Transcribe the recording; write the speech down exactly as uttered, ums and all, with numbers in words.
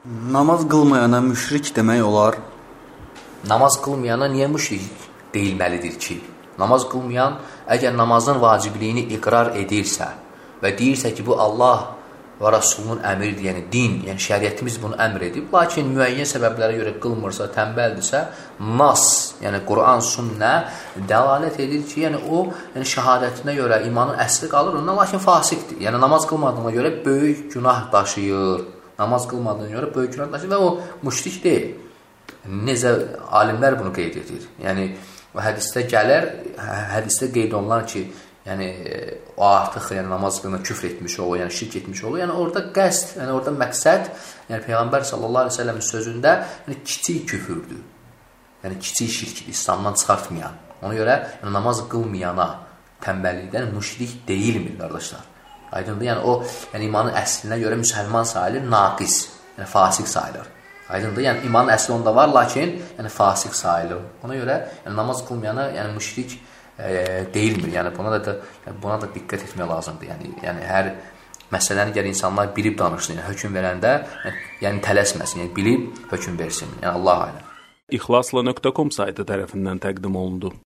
Namaz qılmayana müşrik demək olar? Namaz qılmayana niyə müşrik deyilməlidir ki? Namaz qılmayan əgər namazın vacibliyini iqrar edirsə və deyirsə ki, bu Allah və Rasulunun əmridir, yəni din, yəni şəriətimiz bunu əmr edib, lakin müəyyən səbəblərə görə qılmırsa, tənbəldirsə, nas, yəni Quran, sünnə dəlalət edir ki, yəni o, yəni şəhadətinə görə imanın əsli qalır ondan, lakin fasiqdir. Yəni namaz qılmadığına görə böyük günah daşıyır. Namaz qılmadığına görə böyük günah daşıyır və o müşrik deyil. Necə alimlər bunu qeyd edir. Yəni o hədisdə gələr, hədisdə qeyd olunan ki, yəni o artıq yəni namaz qılına küfr etmiş olur, yəni şirk etmiş olur. Yəni orada qəsd, yəni orada məqsəd, yəni Peyğəmbər sallallahu əleyhi və səlləmin sözündə yəni kiçik küfürdür. Yəni kiçik şirkdir, İslamdan çıxartmayan. Ona görə yəni namaz qılmayana tənbəllikdən müşrik deyilmir, qardaşlar. Aydındır? Yəni o yəni imanın əslinə görə müsəlman sayılır, naqis, yəni fasiq sayılır. Aydındır? Yəni imanın əsli onda var, lakin yəni fasiq sayılır. Ona görə yəni namaz qılmayana yəni müşrik e, deyilmir. Yəni buna da yəni buna da diqqət etmək lazımdır. Yəni yəni hər məsələni gəlir insanlar bilib danışsın. Yəni hökm verəndə yəni, yəni tələsməsin, yəni bilib hökm versin. Yəni Allah aləm. İxlasla nöqtə com saytı tərəfindən təqdim olundu.